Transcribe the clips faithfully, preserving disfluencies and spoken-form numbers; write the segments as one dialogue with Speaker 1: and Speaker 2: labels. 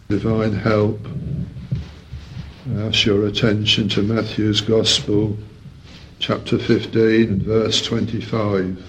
Speaker 1: Divine help. I ask your attention to Matthew's Gospel, chapter fifteen and verse twenty-five.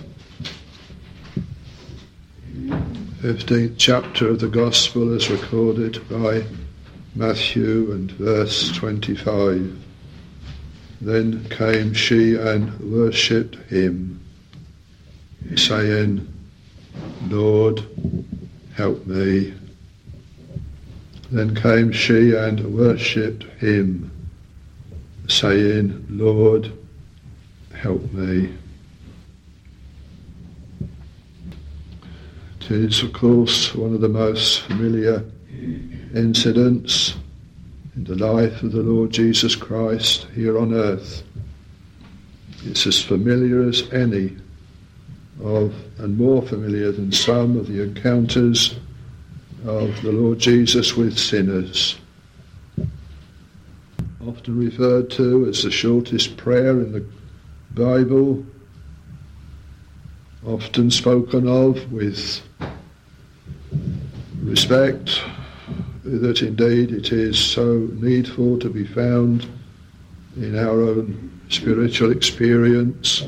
Speaker 1: fifteenth chapter of the Gospel is recorded by Matthew and verse twenty-five. Then came she and worshipped him, saying, Lord, help me. Then came she and worshipped him, saying, Lord, help me. It is, of course, one of the most familiar incidents in the life of the Lord Jesus Christ here on earth. It's as familiar as any of, and more familiar than some of the encounters of the Lord Jesus with sinners. Often referred to as the shortest prayer in the Bible, often spoken of with respect, that indeed it is so needful to be found in our own spiritual experience.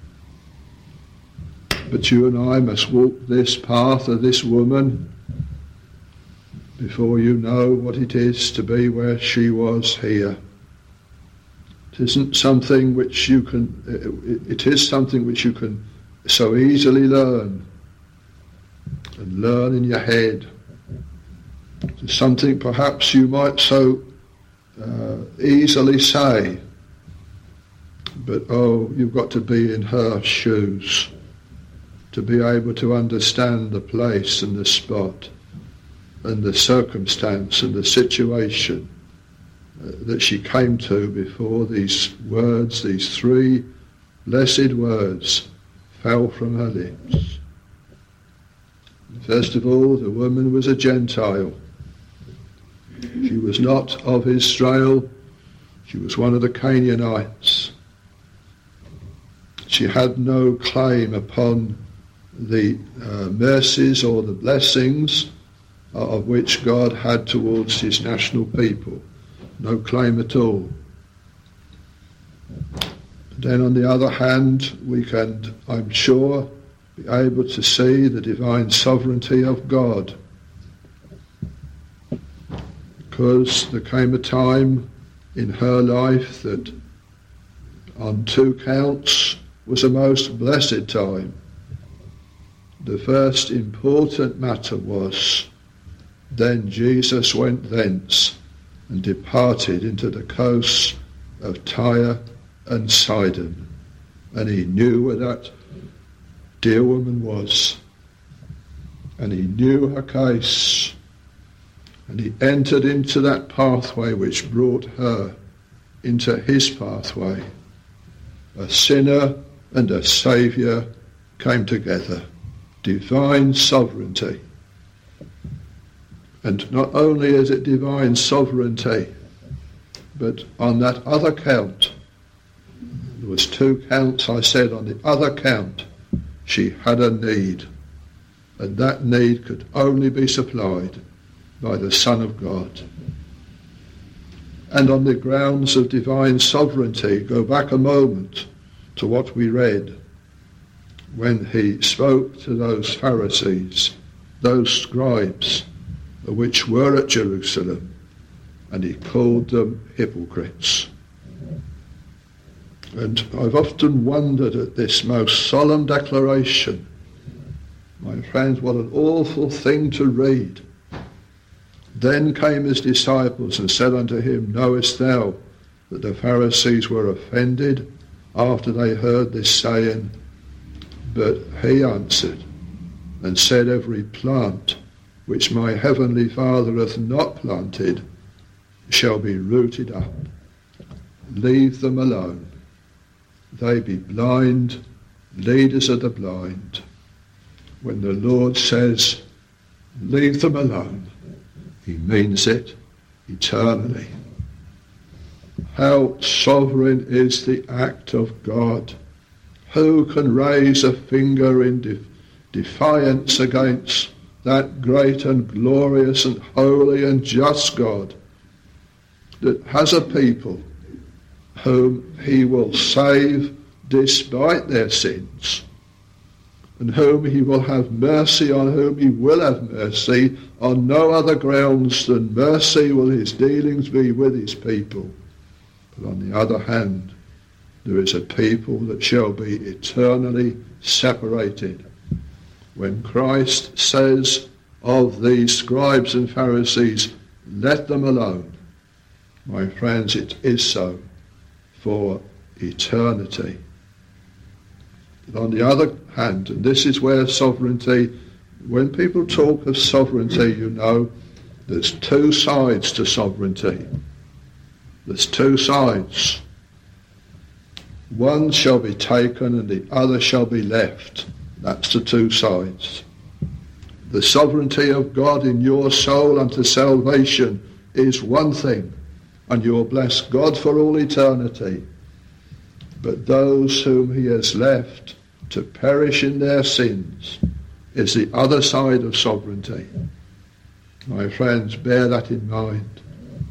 Speaker 1: But you and I must walk this path of this woman before you know what it is to be where she was here. It isn't something which you can, it is something which you can so easily learn, and learn in your head. It's something perhaps you might so uh, easily say, but oh, you've got to be in her shoes to be able to understand the place and the spot and the circumstance and the situation uh, that she came to before these words, these three blessed words, fell from her lips. First of all, the woman was a Gentile. She was not of Israel. She was one of the Canaanites. She had no claim upon the uh, mercies or the blessings of which God had towards his national people. No claim at all. Then on the other hand, we can, I'm sure, be able to see the divine sovereignty of God. Because there came a time in her life that on two counts was a most blessed time. The first important matter was, then Jesus went thence and departed into the coasts of Tyre and Sidon, and he knew where that dear woman was, and he knew her case, and he entered into that pathway which brought her into his pathway. A sinner and a saviour came together. Divine sovereignty. And not only is it divine sovereignty, but on that other count, there was two counts, I said, on the other count, she had a need. And that need could only be supplied by the Son of God. And on the grounds of divine sovereignty, go back a moment to what we read when he spoke to those Pharisees, those scribes, which were at Jerusalem, and he called them hypocrites. And I've often wondered at this most solemn declaration. My friends, what an awful thing to read. Then came his disciples and said unto him, Knowest thou that the Pharisees were offended after they heard this saying? But he answered and said, Every plant which my heavenly Father hath not planted shall be rooted up. Leave them alone. They be blind, leaders of the blind. When the Lord says, leave them alone, he means it eternally. How sovereign is the act of God. Who can raise a finger in de- defiance against that great and glorious and holy and just God that has a people whom he will save despite their sins, and whom he will have mercy on, whom he will have mercy on no other grounds than mercy will his dealings be with his people. But on the other hand, there is a people that shall be eternally separated. When Christ says of these scribes and Pharisees, let them alone, my friends, it is so for eternity. But on the other hand, and this is where sovereignty, when people talk of sovereignty, you know, there's two sides to sovereignty. There's two sides. One shall be taken and the other shall be left. That's the two sides. The sovereignty of God in your soul unto salvation is one thing, and you'll bless God for all eternity. But those whom he has left to perish in their sins is the other side of sovereignty. My friends, bear that in mind.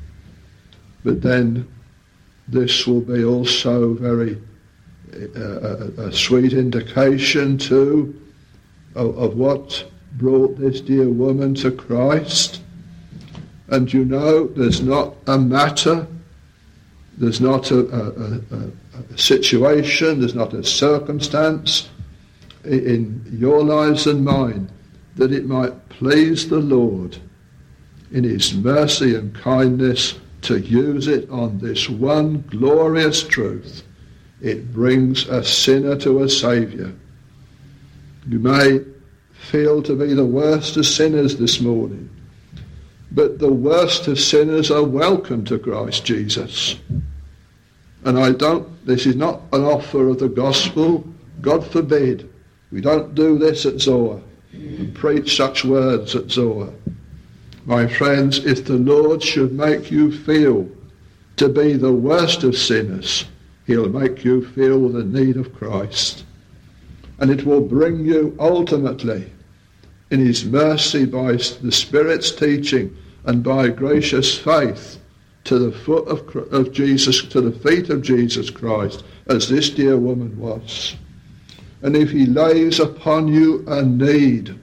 Speaker 1: But then this will be also very uh, a, a sweet indication too of, of what brought this dear woman to Christ. And you know, there's not a matter, there's not a, a, a, a situation, there's not a circumstance in your lives and mine that it might please the Lord in his mercy and kindness to use it on this one glorious truth. It brings a sinner to a Saviour. You may feel to be the worst of sinners this morning, but the worst of sinners are welcome to Christ Jesus. And I don't, this is not an offer of the gospel. God forbid. We don't do this at Zoa and preach such words at Zoa. My friends, if the Lord should make you feel to be the worst of sinners, he'll make you feel the need of Christ. And it will bring you ultimately, in his mercy, by the Spirit's teaching and by gracious faith, to the foot of, of Jesus, to the feet of Jesus Christ, as this dear woman was. And if he lays upon you a need,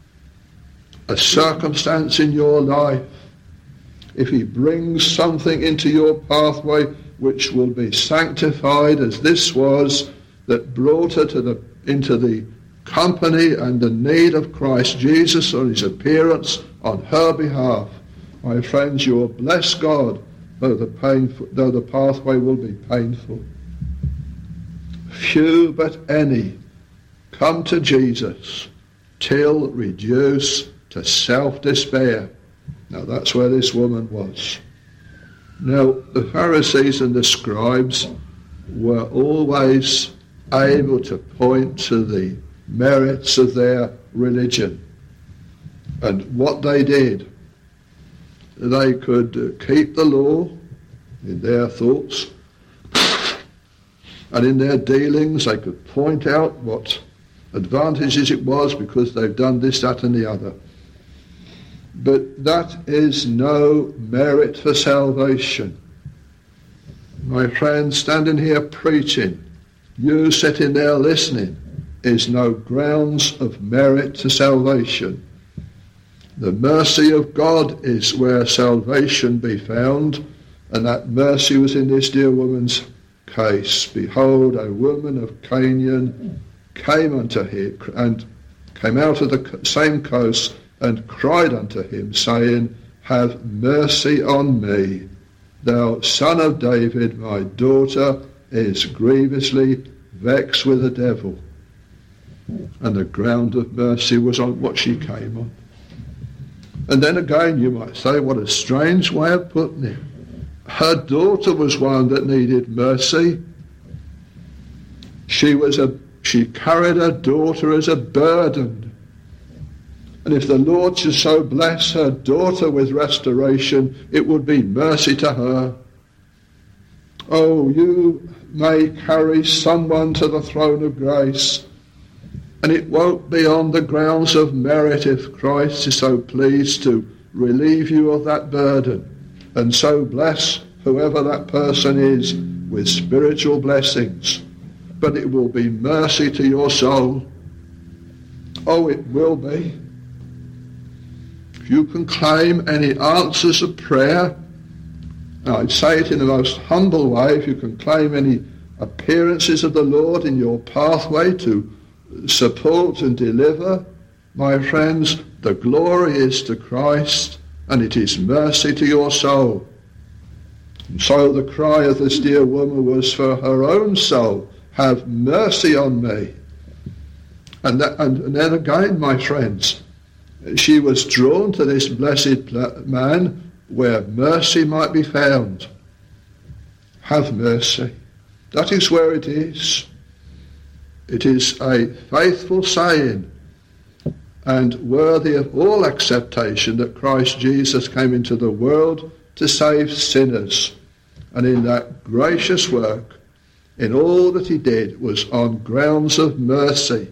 Speaker 1: a circumstance in your life, if he brings something into your pathway which will be sanctified as this was, that brought her to the, into the company and the need of Christ Jesus on his appearance on her behalf, my friends, you will bless God, though the, painful, though the pathway will be painful. Few but any come to Jesus till reduced to self-despair. Now that's where this woman was. Now the Pharisees and the scribes were always able to point to the merits of their religion. And what they did, they could keep the law in their thoughts, and in their dealings they could point out what advantages it was because they've done this, that and the other. But that is no merit for salvation. My friend, standing here preaching, you sitting there listening, is no grounds of merit to salvation. The mercy of God is where salvation be found, and that mercy was in this dear woman's case. Behold, a woman of Canaan came unto him, and came out of the same coast, and cried unto him, saying, Have mercy on me, thou son of David, my daughter is grievously vexed with the devil. And the ground of mercy was on what she came on. And then again you might say, what a strange way of putting it. Her daughter was one that needed mercy. She was a she carried her daughter as a burden. And if the Lord should so bless her daughter with restoration, it would be mercy to her. Oh, you may carry someone to the throne of grace And it won't be on the grounds of merit if Christ is so pleased to relieve you of that burden and so bless whoever that person is with spiritual blessings. But it will be mercy to your soul. Oh, it will be. If you can claim any answers of prayer, and I'd say it in the most humble way, if you can claim any appearances of the Lord in your pathway to support and deliver, my friends, the glory is to Christ, and it is mercy to your soul. And so the cry of this dear woman was for her own soul, have mercy on me. And, that, and, and then again, my friends, she was drawn to this blessed man where mercy might be found. Have mercy. That is where it is. It is a faithful saying and worthy of all acceptation that Christ Jesus came into the world to save sinners. And in that gracious work, in all that he did, was on grounds of mercy.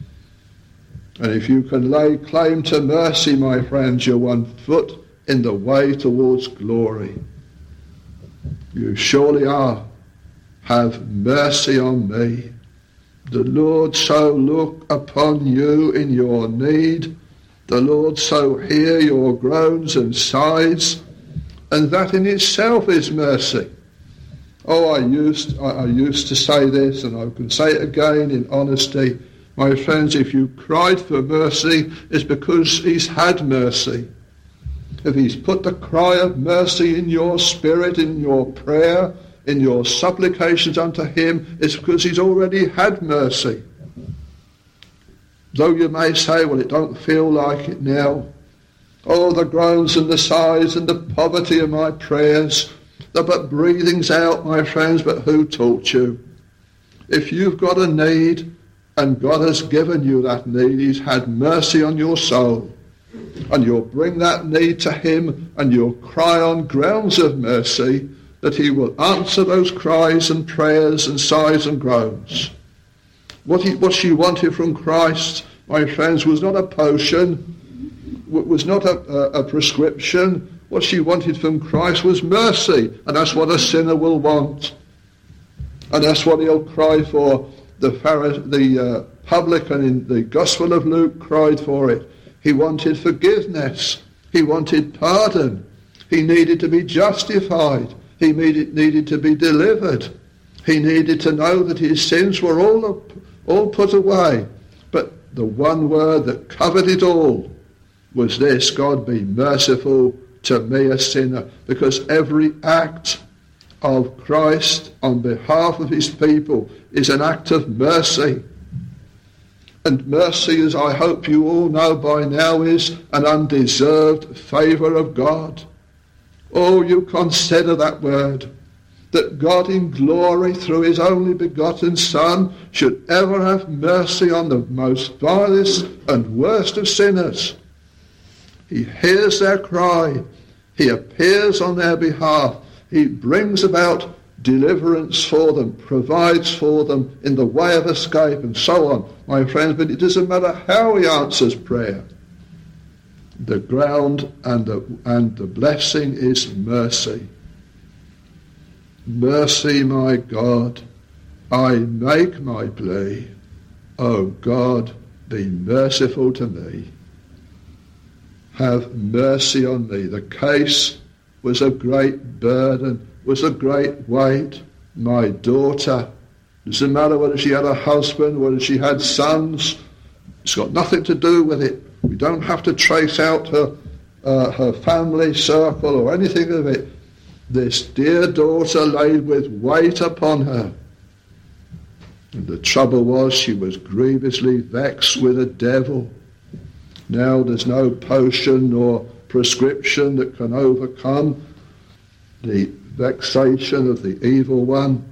Speaker 1: And if you can lay claim to mercy, my friends, you're one foot in the way towards glory. You surely are. Have mercy on me. The Lord so look upon you in your need. The Lord so hear your groans and sighs. And that in itself is mercy. Oh, I used, I, I used to say this, and I can say it again in honesty. My friends, if you cried for mercy, it's because he's had mercy. If he's put the cry of mercy in your spirit, in your prayer, in your supplications unto him, it's because he's already had mercy. Though you may say, well, it don't feel like it now. Oh, the groans and the sighs and the poverty of my prayers, they're but breathings out, my friends, but who taught you? If you've got a need, and God has given you that need, he's had mercy on your soul. And you'll bring that need to him, and you'll cry on grounds of mercy, that he will answer those cries and prayers and sighs and groans. What, he, what she wanted from Christ, my friends, was not a potion, was not a, a, a prescription. What she wanted from Christ was mercy, and that's what a sinner will want. And that's what he'll cry for. The, Pharisee, the uh, publican in the Gospel of Luke cried for it. He wanted forgiveness. He wanted pardon. He needed to be justified. He needed, needed to be delivered. He needed to know that his sins were all, all put away. But the one word that covered it all was this: God, be merciful to me, a sinner. Because every act of Christ on behalf of his people is an act of mercy. And mercy, as I hope you all know by now, is an undeserved favour of God. Oh, you consider that word, that God in glory through his only begotten Son should ever have mercy on the most vilest and worst of sinners. He hears their cry. He appears on their behalf. He brings about deliverance for them, provides for them in the way of escape, and so on, my friends. But it doesn't matter how he answers prayer. The ground and the, and the blessing is mercy. Mercy, my God, I make my plea. O God, be merciful to me. Have mercy on me. The case was a great burden, was a great weight. My daughter, doesn't matter whether she had a husband, whether she had sons, it's got nothing to do with it. We don't have to trace out her, uh, her family circle or anything of it. This dear daughter laid with weight upon her. And the trouble was, she was grievously vexed with the devil. Now there's no potion nor prescription that can overcome the vexation of the evil one.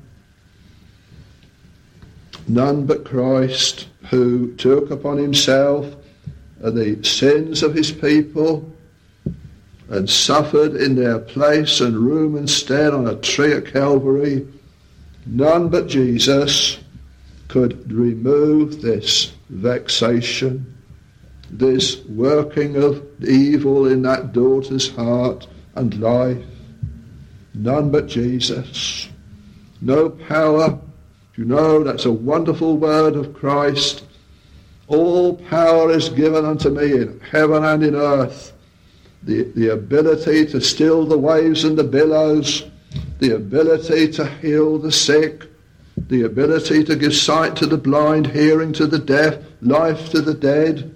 Speaker 1: None but Christ, who took upon himself the sins of his people and suffered in their place and room and stead on a tree at Calvary. None but Jesus could remove this vexation, this working of evil in that daughter's heart and life. None but Jesus. No power. You know, that's a wonderful word of Christ. All power is given unto me in heaven and in earth. The, the ability to still the waves and the billows, the ability to heal the sick, the ability to give sight to the blind, hearing to the deaf, life to the dead.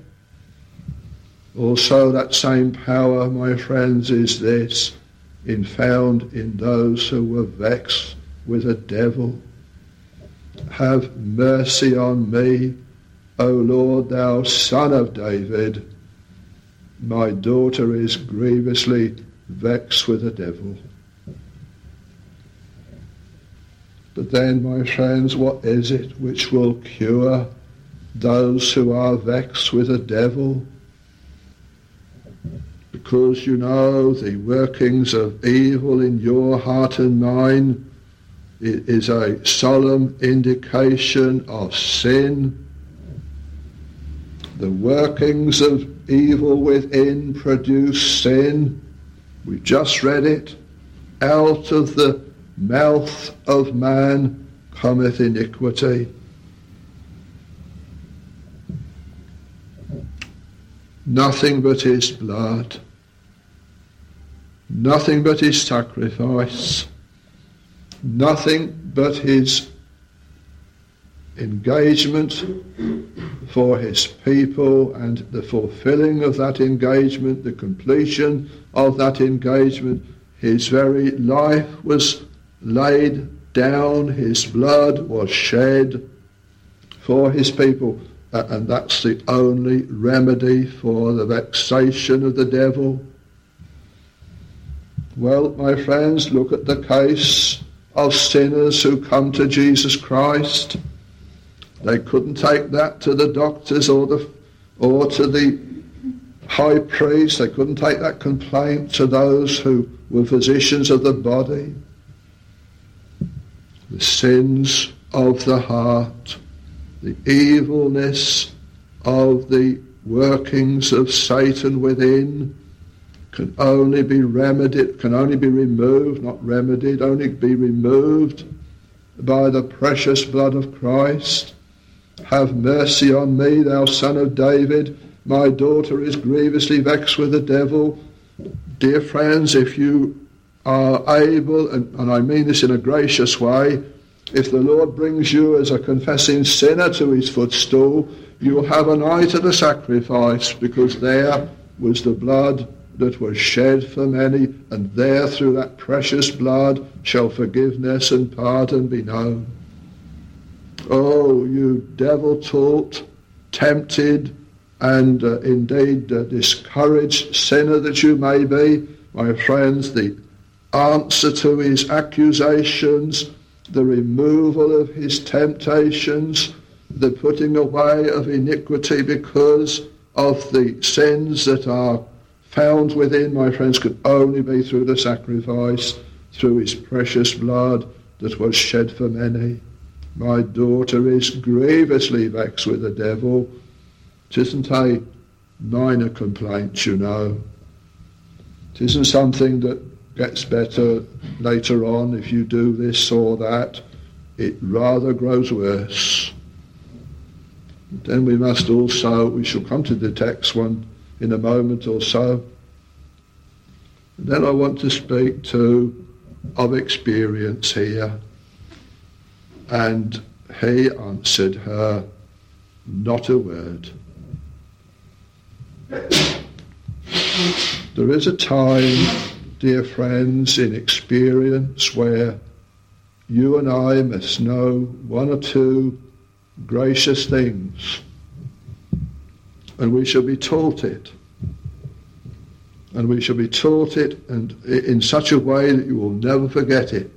Speaker 1: Also that same power, my friends, is this, in found in those who were vexed with a devil. Have mercy on me, O Lord, thou Son of David. My daughter is grievously vexed with a devil. But then, my friends, what is it which will cure those who are vexed with a devil? Because you know the workings of evil in your heart and mine, it is a solemn indication of sin. The workings of evil within produce sin. We've just read it. Out of the mouth of man cometh iniquity. Nothing but his blood. Nothing but his sacrifice. Nothing but his engagement for his people and the fulfilling of that engagement, the completion of that engagement. His very life was laid down, his blood was shed for his people, and that's the only remedy for the vexation of the devil. Well, my friends, look at the case of sinners who come to Jesus Christ. They couldn't take that to the doctors or the or to the high priest. They couldn't take that complaint to those who were physicians of the body. The sins of the heart, the evilness of the workings of Satan within, can only be remedied, can only be removed, not remedied, only be removed by the precious blood of Christ. Have mercy on me, thou Son of David. My daughter is grievously vexed with the devil. Dear friends, if you are able, and, and I mean this in a gracious way, if the Lord brings you as a confessing sinner to his footstool, you will have an eye to the sacrifice, because there was the blood that was shed for many, and there through that precious blood shall forgiveness and pardon be known. Oh, you devil-taught, tempted, and uh, indeed uh, discouraged sinner that you may be, my friends, the answer to his accusations, the removal of his temptations, the putting away of iniquity because of the sins that are found within, my friends, could only be through the sacrifice, through his precious blood that was shed for many. My daughter is grievously vexed with the devil. It isn't a minor complaint, you know. It isn't something that gets better later on if you do this or that. It rather grows worse. Then we must also, we shall come to the text one in a moment or so. And then I want to speak to of experience here. And he answered her not a word. There is a time, dear friends, in experience where you and I must know one or two gracious things, and we shall be taught it. And we shall be taught it, and in such a way that you will never forget it.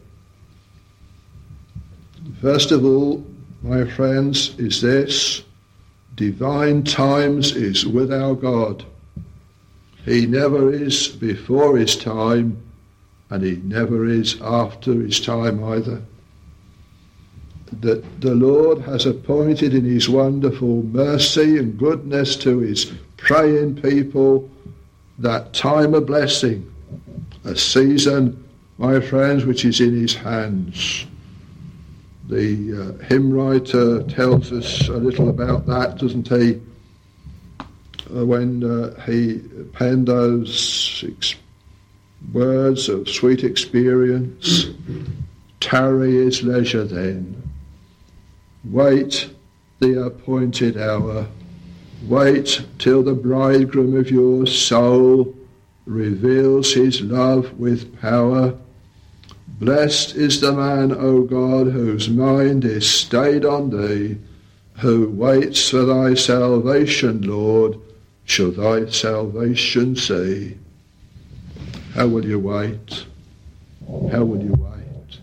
Speaker 1: First of all, my friends, is this: divine times is with our God. He never is before his time, and he never is after his time either. that the Lord has appointed in his wonderful mercy and goodness to his praying people that time of blessing, a season, my friends, which is in his hands. The uh, hymn writer tells us a little about that, doesn't he? Uh, when uh, he penned those ex- words of sweet experience, tarry is leisure then. Wait the appointed hour. Wait till the bridegroom of your soul reveals his love with power. Blessed is the man, O God, whose mind is stayed on thee, who waits for thy salvation, Lord, shall thy salvation see. How will you wait? How will you wait?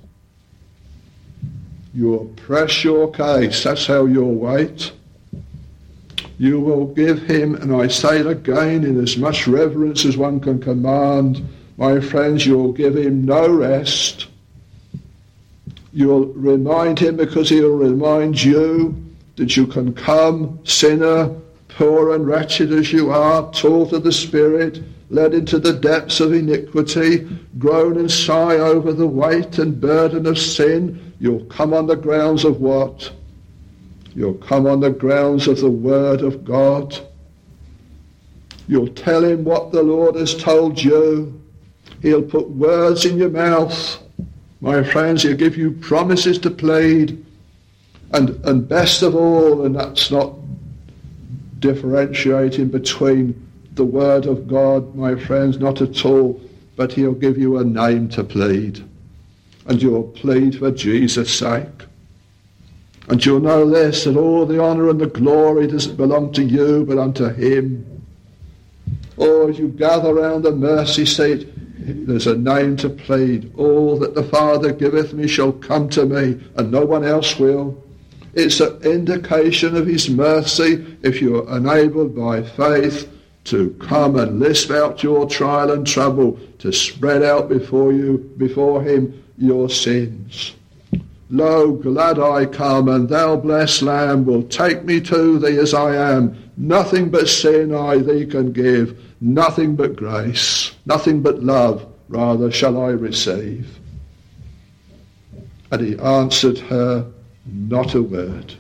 Speaker 1: You'll press your case, that's how you'll wait. You will give him, and I say it again in as much reverence as one can command, my friends, you'll give him no rest. You'll remind him because he'll remind you that you can come, sinner, poor and wretched as you are, taught of the Spirit, led into the depths of iniquity, groan and sigh over the weight and burden of sin. You'll come on the grounds of what? You'll come on the grounds of the Word of God. You'll tell him what the Lord has told you. He'll put words in your mouth. My friends, he'll give you promises to plead. And, and best of all, and that's not differentiating between the Word of God, my friends, not at all, but he'll give you a name to plead. And you'll plead for Jesus' sake. And you'll know this, that all the honour and the glory doesn't belong to you, but unto him. Or as you gather round the mercy seat, there's a name to plead. All that the Father giveth me shall come to me, and no one else will. It's an indication of his mercy if you are enabled by faith to come and lisp out your trial and trouble, to spread out before you, before him, your sins. Lo, glad I come, and thou, blessed Lamb, will take me to thee as I am. Nothing but sin I thee can give, nothing but grace, nothing but love, rather, shall I receive. And he answered her, not a word.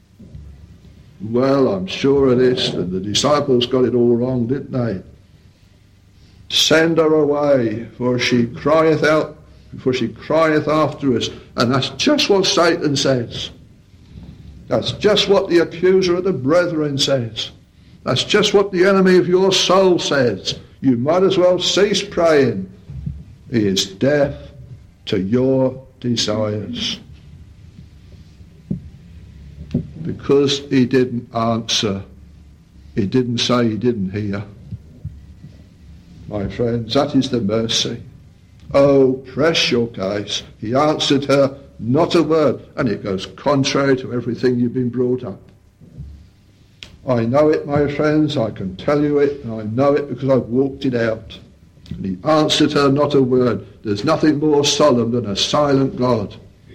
Speaker 1: Well, I'm sure of this, and the disciples got it all wrong, didn't they? Send her away, for she crieth out, for she crieth after us. And that's just what Satan says. That's just what the accuser of the brethren says. That's just what the enemy of your soul says. You might as well cease praying. He is deaf to your desires. Because he didn't answer, he didn't say he didn't hear. My friends, that is the mercy. Oh, press your case. He answered her, not a word. And it goes contrary to everything you've been brought up. I know it, my friends. I can tell you it, and I know it because I've walked it out. And he answered her, not a word. There's nothing more solemn than a silent God.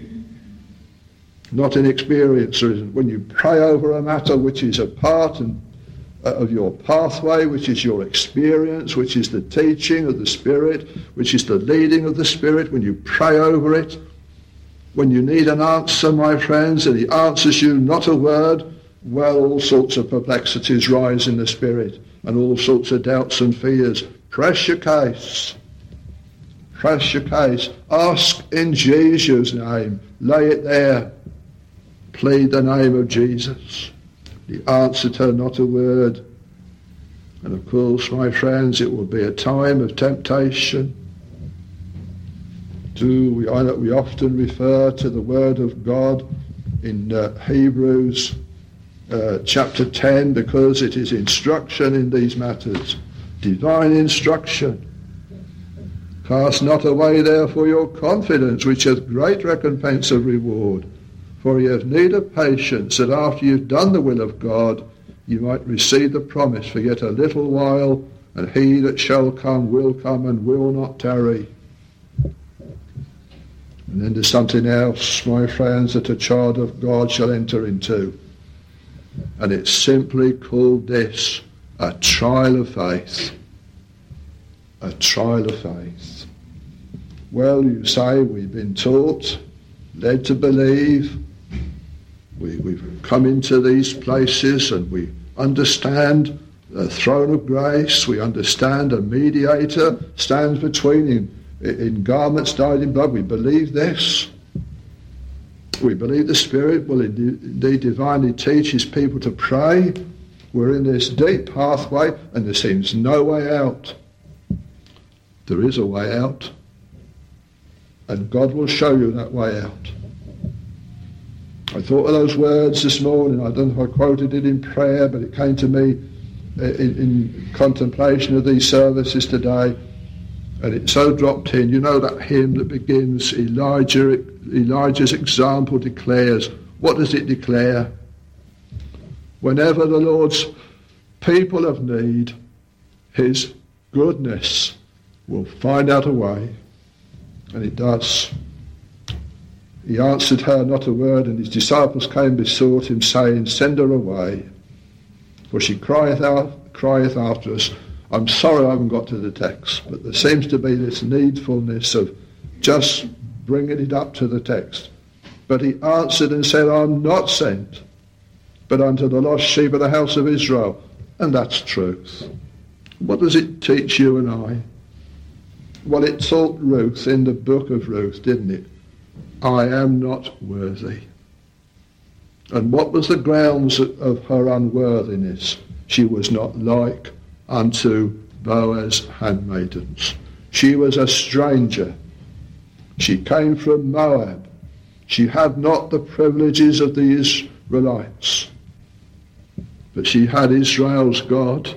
Speaker 1: Not in experience, there isn't. When you pray over a matter which is a part and of your pathway, which is your experience, which is the teaching of the Spirit, which is the leading of the Spirit, when you pray over it, when you need an answer, my friends, and he answers you not a word, well, all sorts of perplexities rise in the Spirit, and all sorts of doubts and fears. Press your case. Press your case. Ask in Jesus' name. Lay it there. Plead the name of Jesus. He answered her not a word. And of course, my friends, it will be a time of temptation. To, we, I know we often refer to the Word of God in uh, Hebrews uh, chapter ten, because it is instruction in these matters. Divine instruction. Cast not away therefore your confidence, which hath great recompense of reward. For ye have need of patience, that after you've done the will of God, you might receive the promise for yet a little while, and he that shall come will come and will not tarry. And then there's something else, my friends, that a child of God shall enter into. And it's simply called this, a trial of faith. A trial of faith. Well, you say, we've been taught, led to believe, we, we've come into these places and we understand the throne of grace, we understand a mediator stands between in, in garments dyed in blood. We believe this. We believe the Spirit will indeed divinely teach his people to pray. We're in this deep pathway and there seems no way out. There is a way out. And God will show you that way out. I thought of those words this morning. I don't know if I quoted it in prayer, but it came to me in, in contemplation of these services today. And it so dropped in. You know that hymn that begins, Elijah, Elijah's example declares. What does it declare? Whenever the Lord's people have need, his goodness will find out a way. And it does. He answered her not a word, and his disciples came and besought him, saying, send her away, for she crieth out, crieth after us. I'm sorry I haven't got to the text, but there seems to be this needfulness of just bringing it up to the text. But he answered and said, I'm not sent, but unto the lost sheep of the house of Israel. And that's truth. What does it teach you and I? Well, it taught Ruth in the book of Ruth, didn't it? I am not worthy. And what was the grounds of her unworthiness? She was not like unto Boaz's handmaidens. She was a stranger. She came from Moab. She had not the privileges of the Israelites. But she had Israel's God.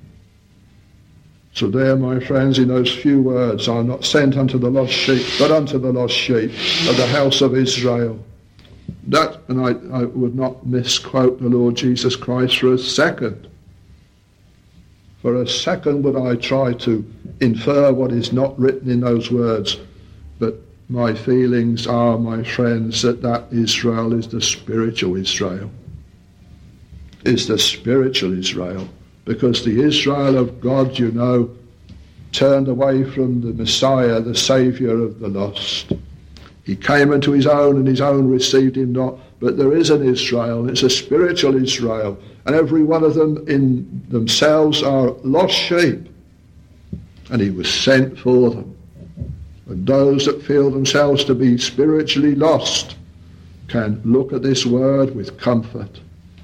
Speaker 1: So there, my friends, in those few words, I'm not sent unto the lost sheep, but unto the lost sheep of the house of Israel. That, and I, I would not misquote the Lord Jesus Christ for a second. For a second would I try to infer what is not written in those words. But my feelings are, my friends, that that Israel is the spiritual Israel. Is the spiritual Israel. Because the Israel of God, you know, turned away from the Messiah, the Saviour of the lost. He came unto his own, and his own received him not. But there is an Israel, it's a spiritual Israel. And every one of them in themselves are lost sheep. And he was sent for them. And those that feel themselves to be spiritually lost can look at this word with comfort.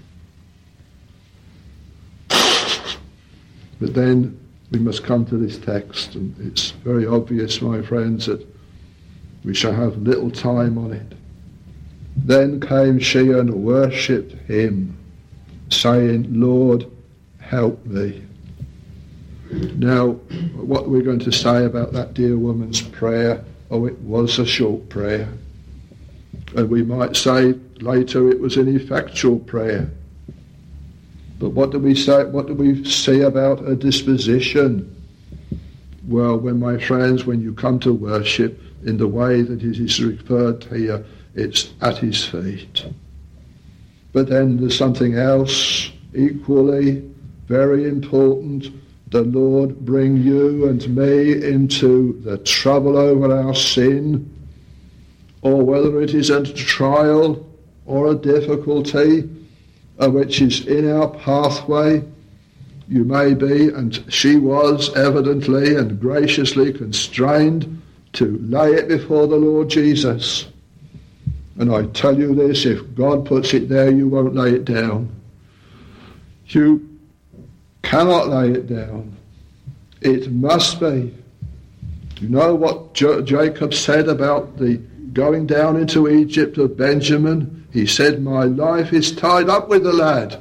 Speaker 1: But then we must come to this text, and it's very obvious, my friends, that we shall have little time on it. Then came she and worshipped him, saying, Lord, help me. Now, what we're going to say about that dear woman's prayer, oh, it was a short prayer. And we might say later it was an effectual prayer. But what do we say? What do we see about a disposition? Well, when my friends, when you come to worship in the way that it is referred here, it's at his feet. But then there's something else equally very important. The Lord bring you and me into the trouble over our sin, or whether it is a trial or a difficulty, Uh, which is in our pathway. You may be, and she was evidently and graciously constrained to lay it before the Lord Jesus. And I tell you this, if God puts it there, you won't lay it down. You cannot lay it down. It must be. You know what J- Jacob said about the going down into Egypt of Benjamin? He said, my life is tied up with the lad.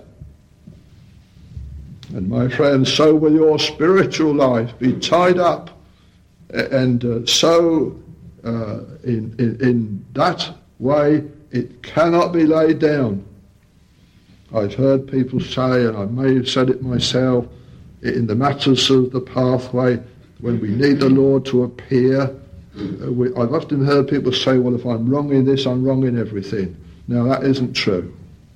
Speaker 1: And my friends, so will your spiritual life be tied up. And uh, so uh, in, in, in that way, it cannot be laid down. I've heard people say, and I may have said it myself, in the matters of the pathway, when we need the Lord to appear, uh, we, I've often heard people say, well, if I'm wrong in this, I'm wrong in everything. Now, that isn't true.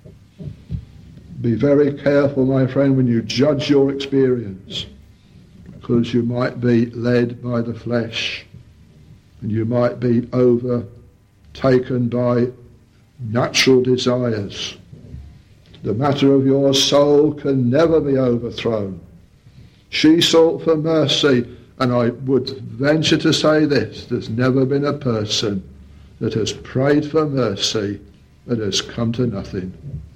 Speaker 1: Be very careful, my friend, when you judge your experience, because you might be led by the flesh, and you might be overtaken by natural desires. The matter of your soul can never be overthrown. She sought for mercy, and I would venture to say this: there's never been a person that has prayed for mercy that has come to nothing.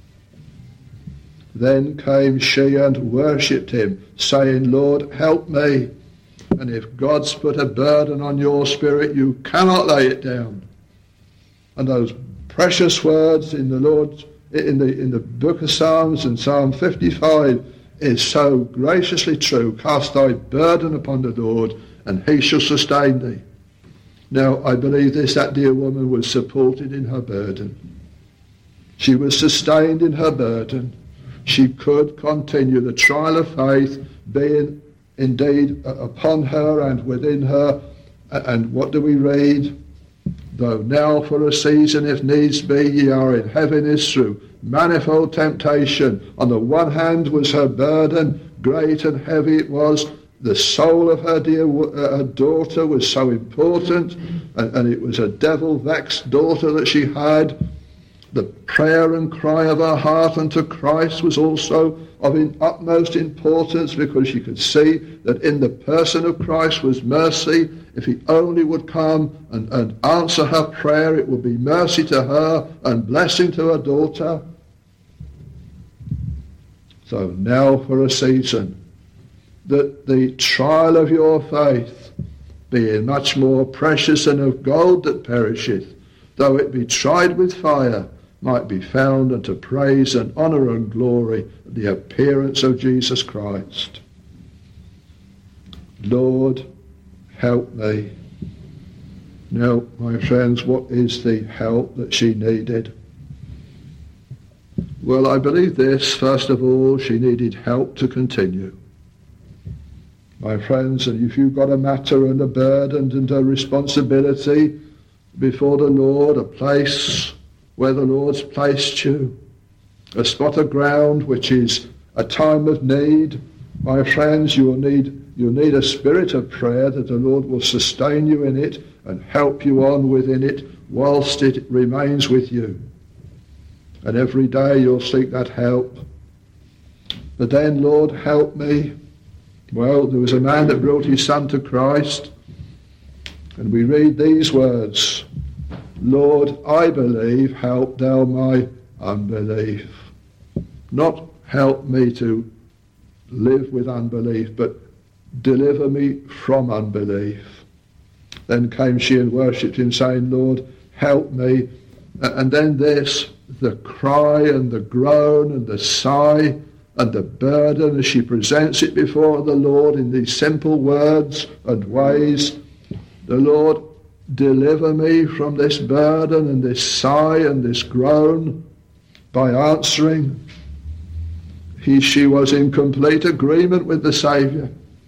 Speaker 1: Then came she and worshipped him, saying, Lord, help me. And if God's put a burden on your spirit, you cannot lay it down. And those precious words in the Lord, in the in the book of Psalms, and Psalm fifty-five, is so graciously true. Cast thy burden upon the Lord, and he shall sustain thee. Now, I believe this, that dear woman was supported in her burden. She was sustained in her burden. She could continue the trial of faith being indeed upon her and within her. And what do we read? Though now for a season, if needs be, ye are in heaviness through manifold temptation. On the one hand was her burden, great and heavy it was. The soul of her dear uh, her daughter was so important, and, and it was a devil-vexed daughter that she had. The prayer and cry of her heart unto Christ was also of in utmost importance, because she could see that in the person of Christ was mercy. If he only would come and, and answer her prayer, it would be mercy to her and blessing to her daughter. So now for a season, that the trial of your faith, being much more precious than of gold that perisheth, though it be tried with fire, might be found unto praise and honour and glory at the appearance of Jesus Christ. Lord, help me. Now, my friends, what is the help that she needed? Well, I believe this. First of all, she needed help to continue. My friends, and if you've got a matter and a burden and a responsibility before the Lord, a place where the Lord's placed you, a spot of ground which is a time of need, my friends, you'll need you'll need a spirit of prayer that the Lord will sustain you in it and help you on within it whilst it remains with you. And every day you'll seek that help. But then, Lord, help me. Well, there was a man that brought his son to Christ, and we read these words, Lord, I believe, help thou my unbelief. Not help me to live with unbelief, but deliver me from unbelief. Then came she and worshipped him, saying, Lord, help me. And then this, the cry and the groan and the sigh and the burden as she presents it before the Lord in these simple words and ways. The Lord, deliver me from this burden and this sigh and this groan by answering. He, she was in complete agreement with the Saviour.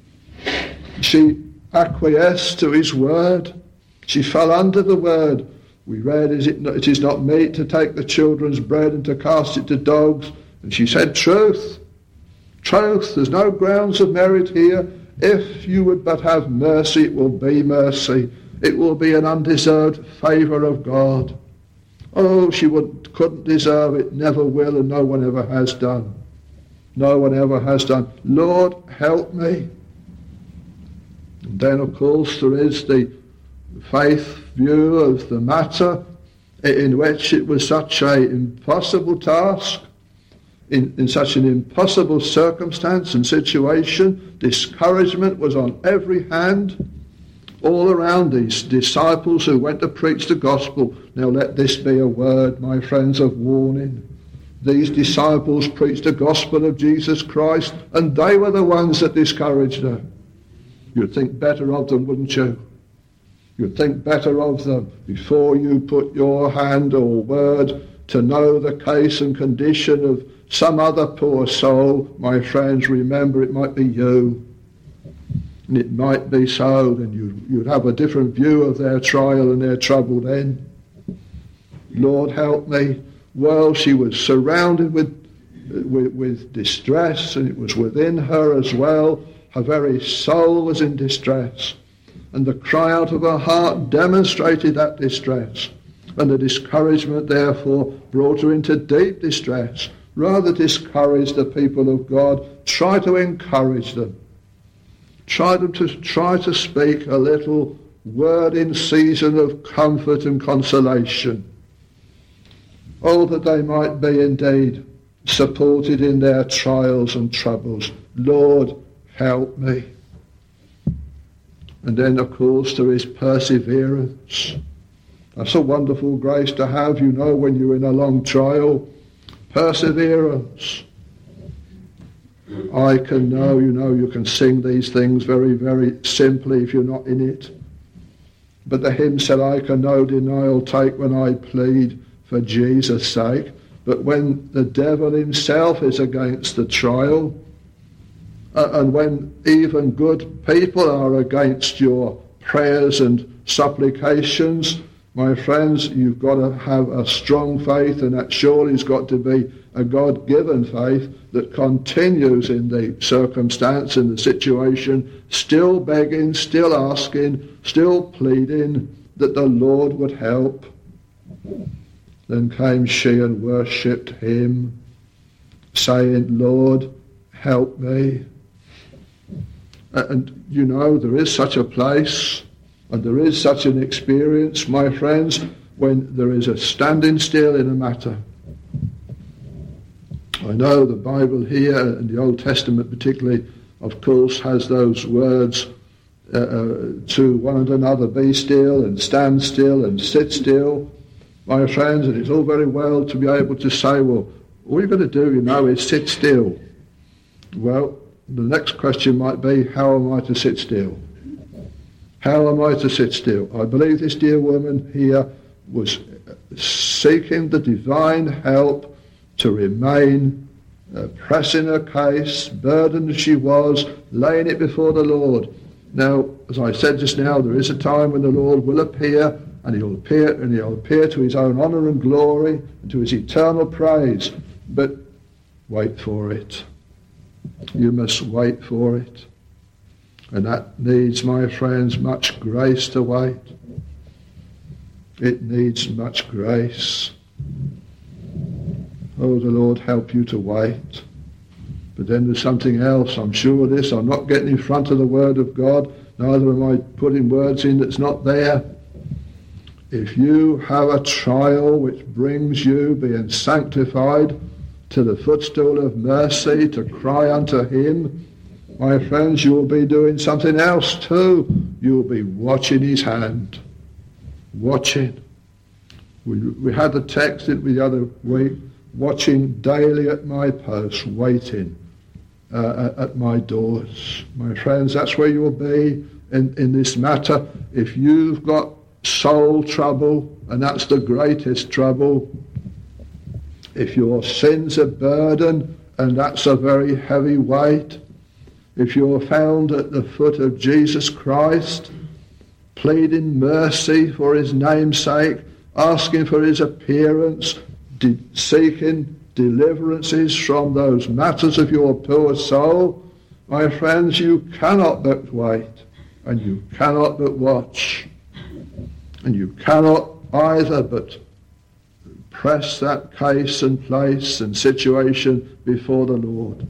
Speaker 1: She acquiesced to his word. She fell under the word. We read, is it, not, it is not meet to take the children's bread and to cast it to dogs. And she said, truth, truth, there's no grounds of merit here. If you would but have mercy, it will be mercy. It will be an undeserved favour of God. Oh, she would, couldn't deserve it, never will, and no one ever has done. No one ever has done. Lord, help me. And then, of course, there is the faith view of the matter, in which it was such an impossible task, in, in such an impossible circumstance and situation. Discouragement was on every hand, all around these disciples who went to preach the gospel. Now let this be a word, my friends, of warning. These disciples preached the gospel of Jesus Christ, and they were the ones that discouraged her. You'd think better of them, wouldn't you? You'd think better of them before you put your hand or word to know the case and condition of some other poor soul. My friends, remember, it might be you. And it might be so, then you, you'd have a different view of their trial and their trouble then. Lord, help me. Well, she was surrounded with, with, with distress, and it was within her as well. Her very soul was in distress. And the cry out of her heart demonstrated that distress. And the discouragement, therefore, brought her into deep distress. Rather discourage the people of God. Try to encourage them. Try to, to try to speak a little word in season of comfort and consolation. Oh, that they might be indeed supported in their trials and troubles. Lord, help me. And then, of course, there is perseverance. That's a wonderful grace to have, you know, when you're in a long trial. Perseverance. I can know, you know, you can sing these things very, very simply if you're not in it. But the hymn said, I can no denial take when I plead for Jesus' sake. But when the devil himself is against the trial, uh, and when even good people are against your prayers and supplications, my friends, you've got to have a strong faith, and that surely has got to be a God-given faith that continues in the circumstance, in the situation, still begging, still asking, still pleading that the Lord would help. Then came she and worshipped him, saying, Lord, help me. And you know, there is such a place, and there is such an experience, my friends, when there is a standing still in a matter. I know the Bible here, and the Old Testament particularly, of course, has those words uh, uh, to one and another, be still and stand still and sit still, my friends, and it's all very well to be able to say, well, all you've got to do, you know, is sit still. Well, the next question might be, how am I to sit still? How am I to sit still? I believe this dear woman here was seeking the divine help to remain, uh, pressing her case, burdened as she was, laying it before the Lord. Now, as I said just now, there is a time when the Lord will appear, and he'll appear, and he'll appear to his own honour and glory, and to his eternal praise. But wait for it. You must wait for it. And that needs, my friends, much grace to wait. It needs much grace. Oh, the Lord help you to wait. But then there's something else. I'm sure of this. I'm not getting in front of the Word of God. Neither am I putting words in that's not there. If you have a trial which brings you, being sanctified, to the footstool of mercy, to cry unto him, my friends, you will be doing something else too. You will be watching his hand. Watching. We, we had the text, didn't we, the other week? Watching daily at my post, waiting uh, at my doors. My friends, that's where you will be in, in this matter. If you've got soul trouble, and that's the greatest trouble, if your sin's a burden, and that's a very heavy weight, if you're found at the foot of Jesus Christ, pleading mercy for his name's sake, asking for his appearance, de- seeking deliverances from those matters of your poor soul, my friends, you cannot but wait, and you cannot but watch, and you cannot either but press that case and place and situation before the Lord.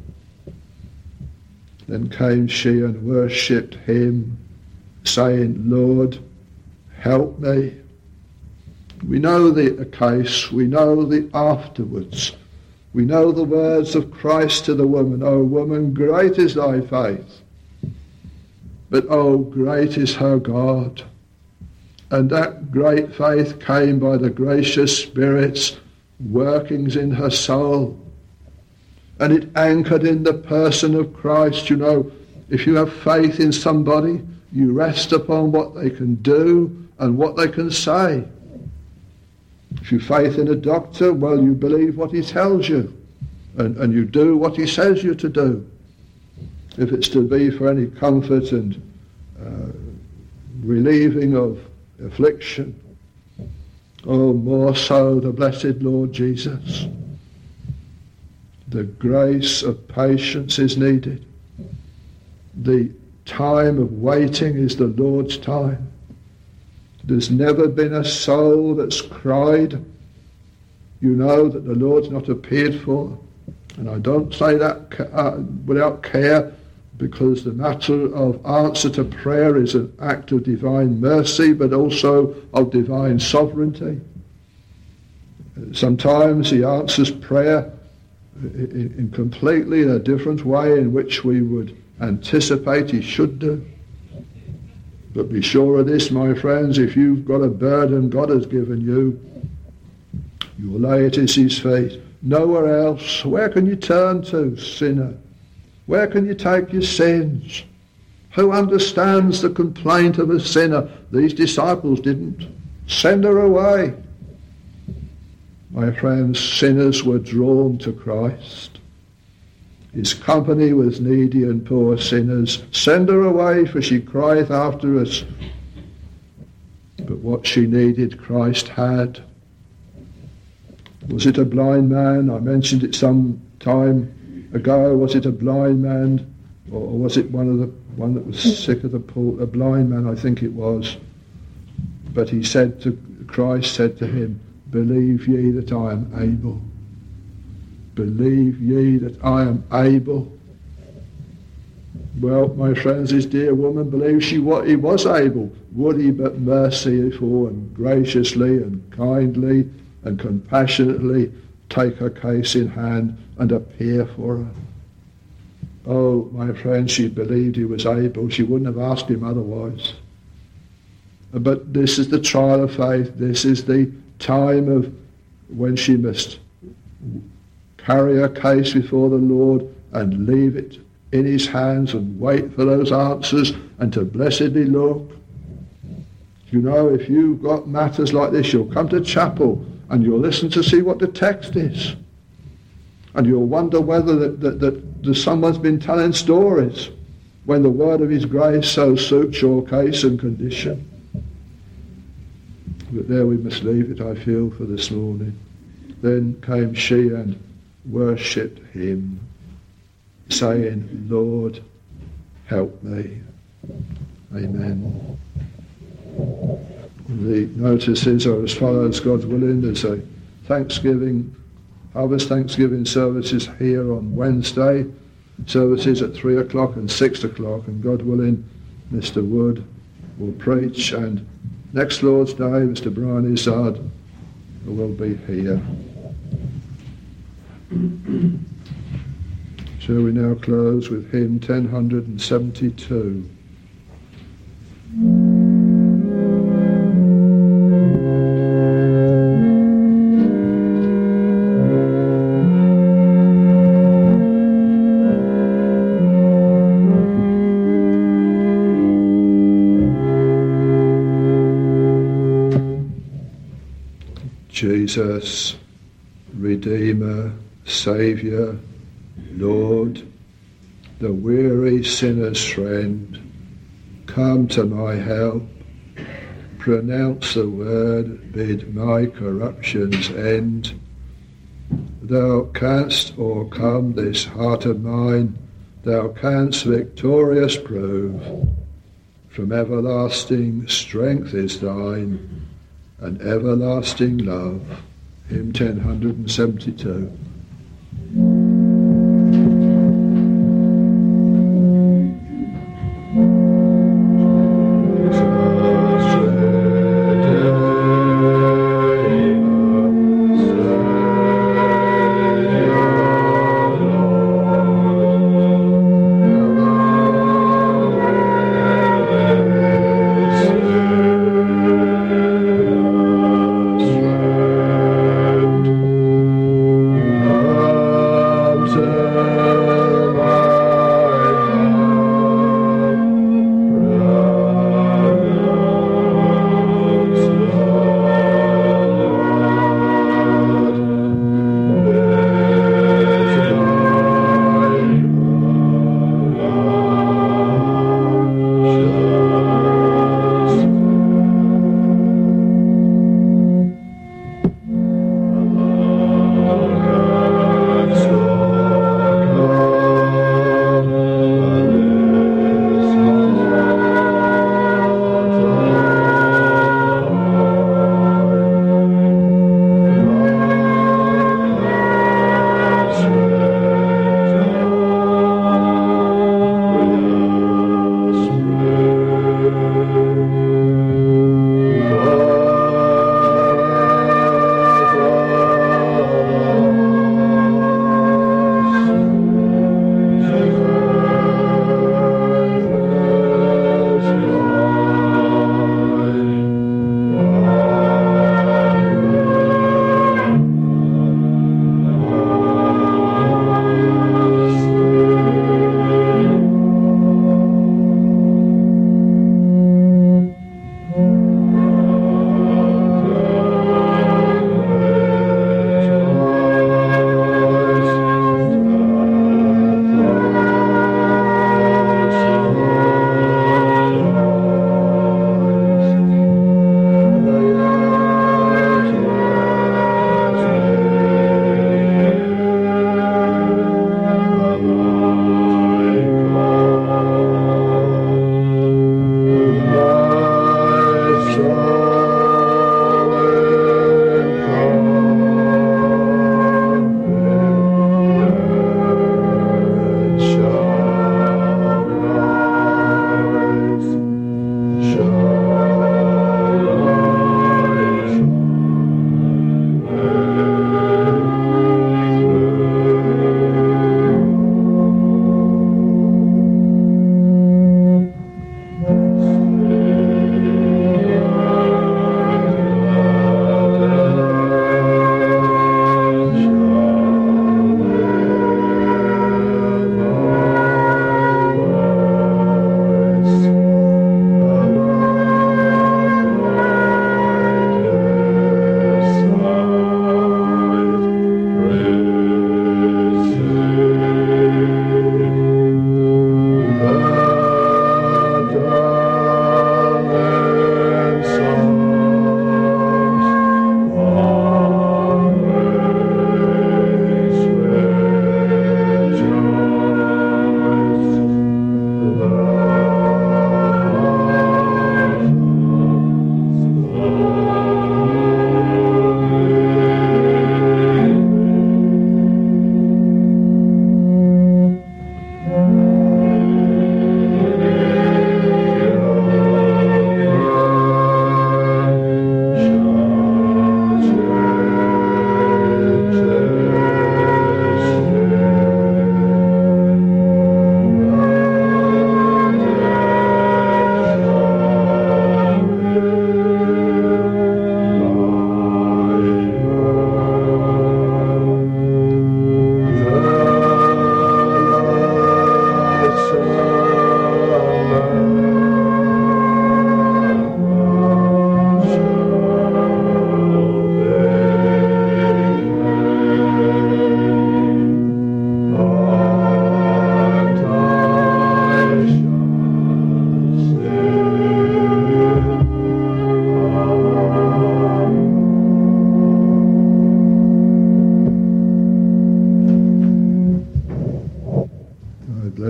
Speaker 1: Then came she and worshipped him, saying, Lord, help me. We know the case, we know the afterwards. We know the words of Christ to the woman, O woman, great is thy faith, but oh, great is her God. And that great faith came by the gracious Spirit's workings in her soul. And it anchored in the person of Christ. You know, if you have faith in somebody, you rest upon what they can do and what they can say. If you faith in a doctor, well, you believe what he tells you, and, and you do what he says you to do. if it's to be for any comfort and uh, relieving of affliction, oh, more so the blessed Lord Jesus. The grace of patience is needed. The time of waiting is the Lord's time. There's never been a soul that's cried, you know, that the Lord's not appeared for. And I don't say that uh, without care, because the matter of answer to prayer is an act of divine mercy, but also of divine sovereignty. Sometimes he answers prayer in, in completely in a different way in which we would anticipate he should do. But be sure of this, my friends, if you've got a burden God has given you, you will lay it at his feet. Nowhere else. Where can you turn to, sinner? Where can you take your sins? Who understands the complaint of a sinner? These disciples didn't. Send her away. My friends, sinners were drawn to Christ. His company was needy and poor sinners. Send her away, for she crieth after us. But what she needed, Christ had. Was it a blind man? I mentioned it some time ago. Was it a blind man, or was it one of the one that was sick of the pool? A blind man, I think it was. But he said to Christ said to him, "Believe ye that I am able." Believe ye that I am able. Well, my friends, this dear woman believed she what he was able. Would he but merciful and graciously and kindly and compassionately take her case in hand and appear for her? Oh, my friend, she believed he was able. She wouldn't have asked him otherwise. But this is the trial of faith. This is the time of when she must carry her case before the Lord and leave it in his hands and wait for those answers and to blessedly look. You know, if you've got matters like this, you'll come to chapel and you'll listen to see what the text is. And you'll wonder whether that, that, that, that someone's been telling stories when the word of his grace so suits your case and condition. But there we must leave it, I feel, for this morning. Then came she and worshipped him, saying, "Lord, help me." Amen. The notices are as follows, God willing. There's a Thanksgiving, Harvest Thanksgiving services here on Wednesday, services at three o'clock and six o'clock, and God willing, Mister Wood will preach, and next Lord's Day, Mister Brian Izzard will be here. Shall we now close with hymn ten seventy-two? Jesus, Redeemer, Saviour, Lord, the weary sinner's friend, come to my help, pronounce the word, bid my corruptions end. Thou canst o'ercome this heart of mine, thou canst victorious prove. From everlasting strength is thine, and everlasting love. Hymn ten seventy-two.
Speaker 2: Thank you.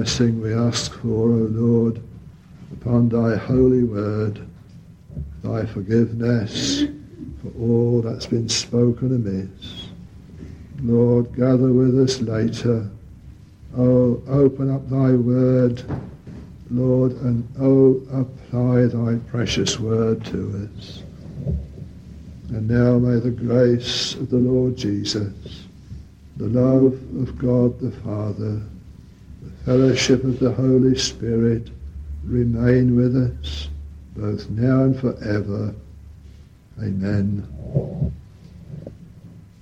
Speaker 1: blessing we ask for, O Lord, upon thy holy word, thy forgiveness for all that's been spoken amiss. Lord, gather with us later. Oh, open up thy word, Lord, and oh, apply thy precious word to us. And now may the grace of the Lord Jesus, the love of God the Father, the fellowship of the Holy Spirit remain with us, both now and forever. Amen.